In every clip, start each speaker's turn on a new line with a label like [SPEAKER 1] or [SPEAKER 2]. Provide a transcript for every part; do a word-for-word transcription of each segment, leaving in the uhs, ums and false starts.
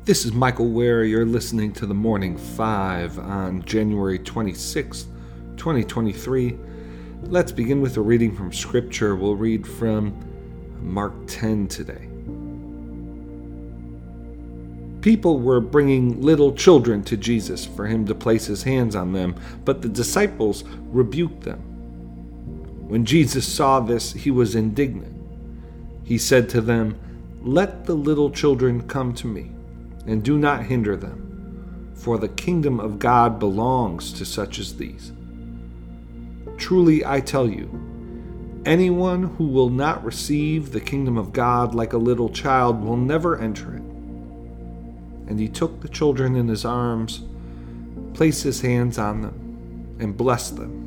[SPEAKER 1] This is Michael Ware. You're listening to the Morning Five on January twenty-sixth, twenty twenty-three. Let's begin with a reading from Scripture. We'll read from Mark ten today. People were bringing little children to Jesus for him to place his hands on them, but the disciples rebuked them. When Jesus saw this, he was indignant. He said to them, "Let the little children come to me, and do not hinder them, for the kingdom of God belongs to such as these. Truly I tell you, anyone who will not receive the kingdom of God like a little child will never enter it." And he took the children in his arms, placed his hands on them, and blessed them.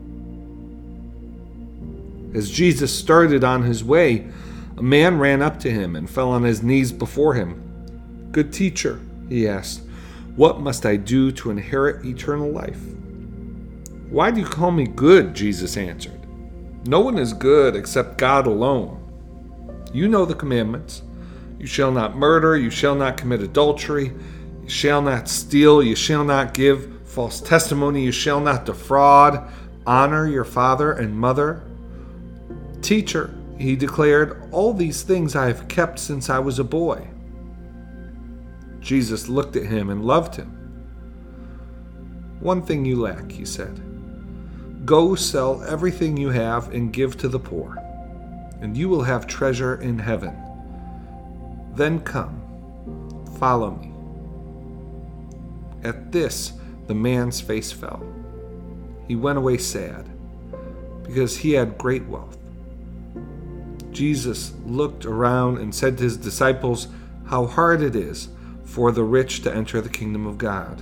[SPEAKER 1] As Jesus started on his way, a man ran up to him and fell on his knees before him. "Good teacher," he asked, "what must I do to inherit eternal life?" "Why do you call me good?" Jesus answered. "No one is good except God alone. You know the commandments. You shall not murder, you shall not commit adultery, you shall not steal, you shall not give false testimony, you shall not defraud, honor your father and mother." "Teacher," he declared, "all these things I have kept since I was a boy." Jesus looked at him and loved him. "One thing you lack," he said. "Go sell everything you have and give to the poor, and you will have treasure in heaven. Then come, follow me." At this, the man's face fell. He went away sad, because he had great wealth. Jesus looked around and said to his disciples, "How hard it is for the rich to enter the kingdom of God."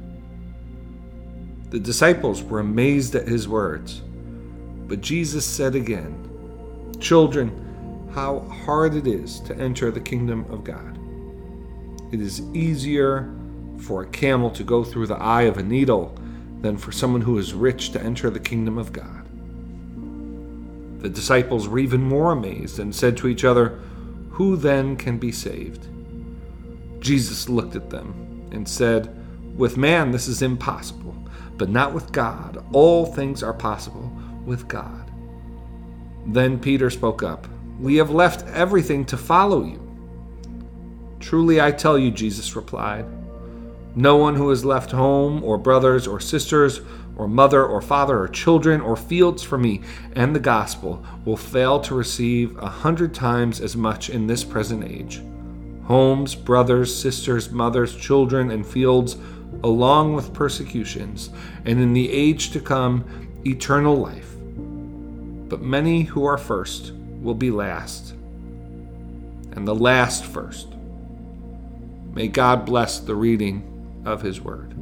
[SPEAKER 1] The disciples were amazed at his words. But Jesus said again, "Children, how hard it is to enter the kingdom of God. It is easier for a camel to go through the eye of a needle than for someone who is rich to enter the kingdom of God." The disciples were even more amazed and said to each other, "Who then can be saved?" Jesus looked at them and said, "With man this is impossible, but not with God. All things are possible with God." Then Peter spoke up, "We have left everything to follow you." "Truly I tell you," Jesus replied, "no one who has left home or brothers or sisters or mother or father or children or fields for me and the gospel will fail to receive a hundred times as much in this present age. Homes, brothers, sisters, mothers, children, and fields, along with persecutions, and in the age to come, eternal life. But many who are first will be last, and the last first." May God bless the reading of his word.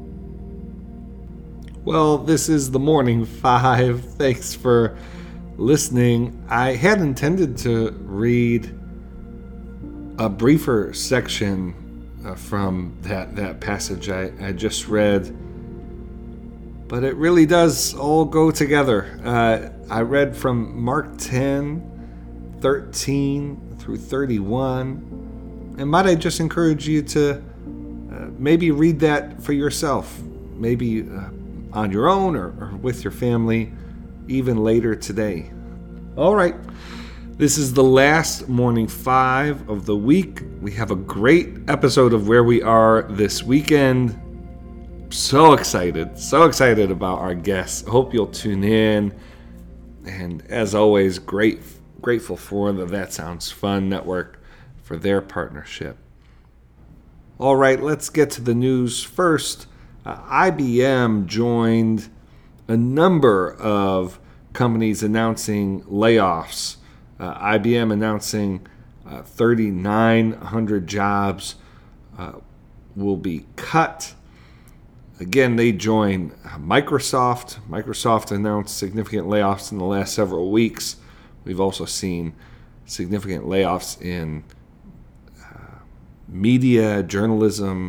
[SPEAKER 1] Well, this is the Morning Five. Thanks for listening. I had intended to read a briefer section uh, from that, that passage I, I just read, but it really does all go together. Uh, I read from Mark ten, thirteen through thirty-one, and might I just encourage you to uh, maybe read that for yourself, maybe uh, on your own or, or with your family, even later today. All right. This is the last Morning Five of the week. We have a great episode of Where We Are this weekend. So excited, so excited about our guests. Hope you'll tune in. And as always, great, grateful for the That Sounds Fun Network for their partnership. All right, let's get to the news first. Uh, I B M joined a number of companies announcing layoffs. Uh, I B M announcing uh, three thousand nine hundred jobs uh, will be cut. Again, they join Microsoft. Microsoft announced significant layoffs in the last several weeks. We've also seen significant layoffs in uh, media, journalism,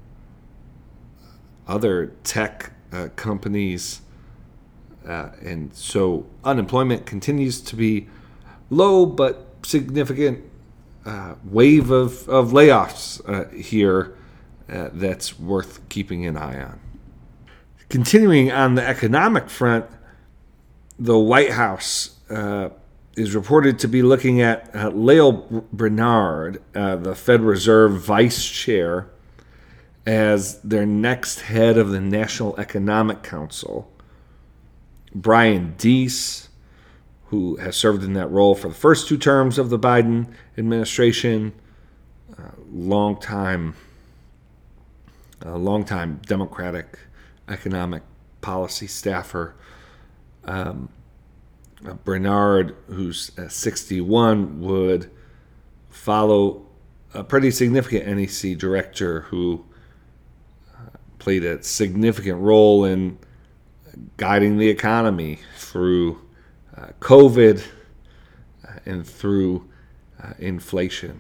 [SPEAKER 1] other tech uh, companies. Uh, and so unemployment continues to be low, but significant uh, wave of, of layoffs uh, here uh, that's worth keeping an eye on. Continuing on the economic front, the White House uh, is reported to be looking at uh, Lael Brainard, uh, the Fed Reserve Vice Chair, as their next head of the National Economic Council. Brian Deese, who has served in that role for the first two terms of the Biden administration, uh, long-time, uh, long-time Democratic economic policy staffer. Um, uh, Brainard, who's uh, sixty-one, would follow a pretty significant N E C director who uh, played a significant role in guiding the economy through uh, COVID uh, and through uh, inflation.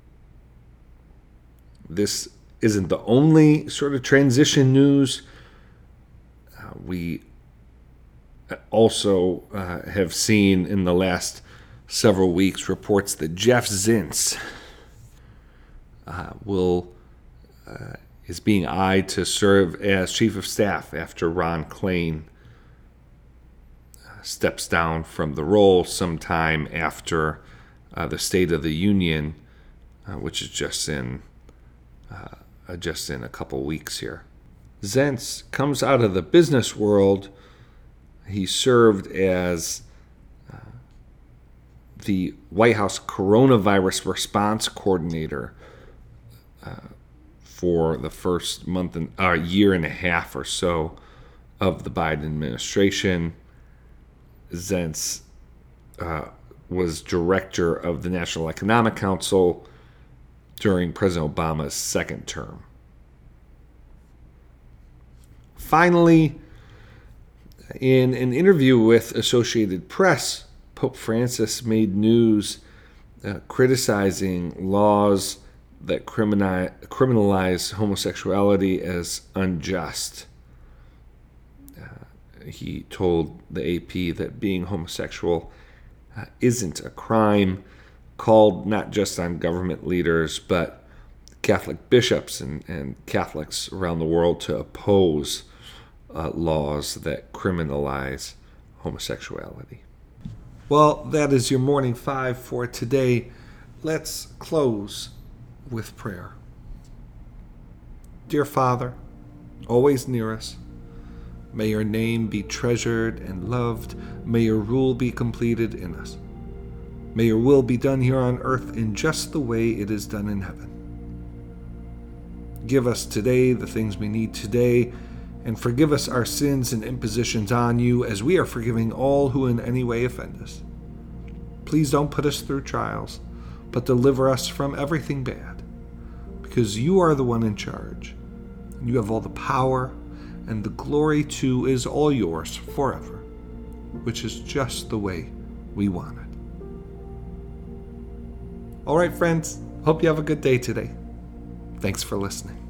[SPEAKER 1] This isn't the only sort of transition news. Uh, we also uh, have seen in the last several weeks reports that Jeff Zients uh, will uh, is being eyed to serve as chief of staff after Ron Klain uh, steps down from the role sometime after uh, the State of the Union, uh, which is just in uh, just in a couple weeks here. Zients comes out of the business world. He served as uh, the White House coronavirus response coordinator uh, for the first month and uh, year and a half or so of the Biden administration. Zients uh, was director of the National Economic Council during President Obama's second term. Finally, in an interview with Associated Press, Pope Francis made news uh, criticizing laws that criminalize, criminalize homosexuality as unjust. Uh, he told the A P that being homosexual uh, isn't a crime, called not just on government leaders, but Catholic bishops and, and Catholics around the world to oppose Uh, laws that criminalize homosexuality. Well, that is your morning five for today. Let's close with prayer. Dear Father, always near us, may your name be treasured and loved. May your rule be completed in us. May your will be done here on earth in just the way it is done in heaven. Give us today the things we need today, and forgive us our sins and impositions on you, as we are forgiving all who in any way offend us. Please don't put us through trials, but deliver us from everything bad, because you are the one in charge, and you have all the power, and the glory too is all yours forever, which is just the way we want it. All right, friends, hope you have a good day today. Thanks for listening.